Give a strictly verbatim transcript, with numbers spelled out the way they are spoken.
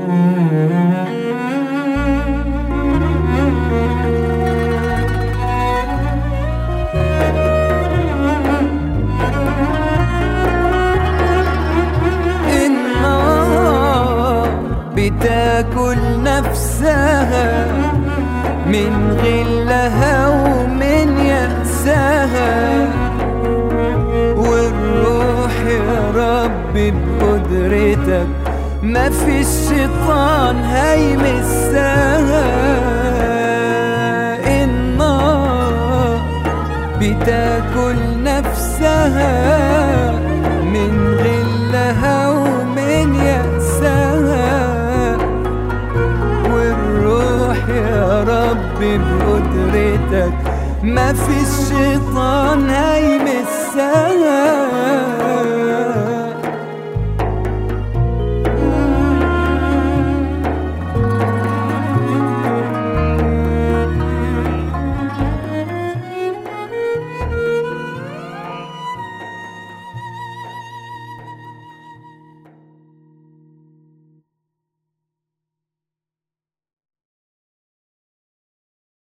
بتاكل نفسها من غلها ومن يأسها، والروح يا رب بقدرتك ما في الشيطان هيمسها. النار بتاكل نفسها من غلها ومن يأسها، يا رب بقدرتك ما في الشيطان هيمسها.